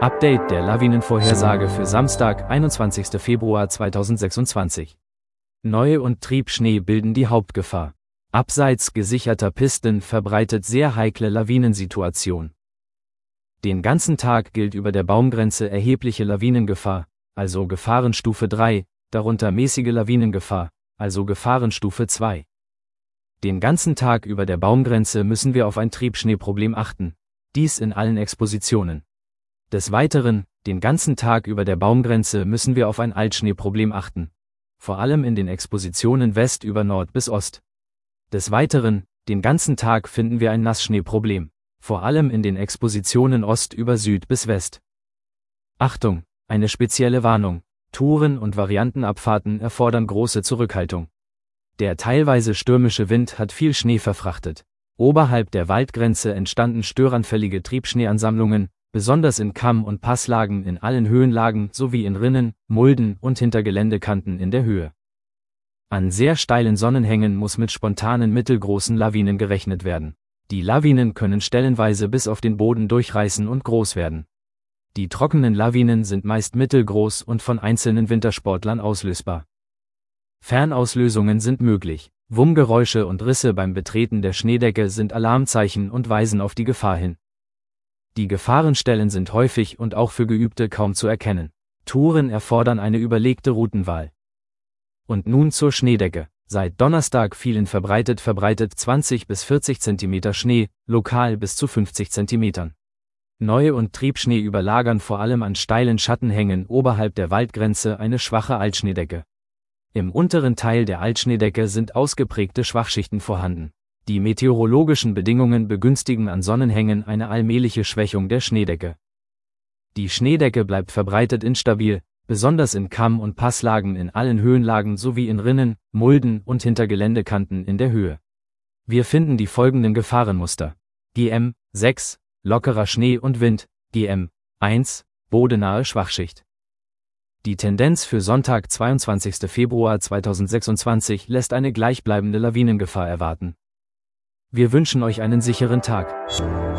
Update der Lawinenvorhersage für Samstag, 21. Februar 2026. Neu- und Triebschnee bilden die Hauptgefahr. Abseits gesicherter Pisten verbreitet sehr heikle Lawinensituation. Den ganzen Tag gilt über der Baumgrenze erhebliche Lawinengefahr, also Gefahrenstufe 3, darunter mäßige Lawinengefahr, also Gefahrenstufe 2. Den ganzen Tag über der Baumgrenze müssen wir auf ein Triebschneeproblem achten, dies in allen Expositionen. Des Weiteren, den ganzen Tag über der Baumgrenze müssen wir auf ein Altschneeproblem achten, vor allem in den Expositionen West über Nord bis Ost. Des Weiteren, den ganzen Tag finden wir ein Nassschneeproblem, vor allem in den Expositionen Ost über Süd bis West. Achtung, eine spezielle Warnung: Touren und Variantenabfahrten erfordern große Zurückhaltung. Der teilweise stürmische Wind hat viel Schnee verfrachtet. Oberhalb der Waldgrenze entstanden störanfällige Triebschneeansammlungen, besonders in Kamm- und Passlagen in allen Höhenlagen sowie in Rinnen, Mulden und hinter Geländekanten in der Höhe. An sehr steilen Sonnenhängen muss mit spontanen mittelgroßen Lawinen gerechnet werden. Die Lawinen können stellenweise bis auf den Boden durchreißen und groß werden. Die trockenen Lawinen sind meist mittelgroß und von einzelnen Wintersportlern auslösbar. Fernauslösungen sind möglich. Wummgeräusche und Risse beim Betreten der Schneedecke sind Alarmzeichen und weisen auf die Gefahr hin. Die Gefahrenstellen sind häufig und auch für Geübte kaum zu erkennen. Touren erfordern eine überlegte Routenwahl. Und nun zur Schneedecke. Seit Donnerstag fielen verbreitet 20 bis 40 cm Schnee, lokal bis zu 50 cm. Neu- und Triebschnee überlagern vor allem an steilen Schattenhängen oberhalb der Waldgrenze eine schwache Altschneedecke. Im unteren Teil der Altschneedecke sind ausgeprägte Schwachschichten vorhanden. Die meteorologischen Bedingungen begünstigen an Sonnenhängen eine allmähliche Schwächung der Schneedecke. Die Schneedecke bleibt verbreitet instabil, besonders in Kamm- und Passlagen in allen Höhenlagen sowie in Rinnen, Mulden und hinter Geländekanten in der Höhe. Wir finden die folgenden Gefahrenmuster: GM 6, lockerer Schnee und Wind, GM 1, bodenahe Schwachschicht. Die Tendenz für Sonntag, 22. Februar 2026 lässt eine gleichbleibende Lawinengefahr erwarten. Wir wünschen euch einen sicheren Tag.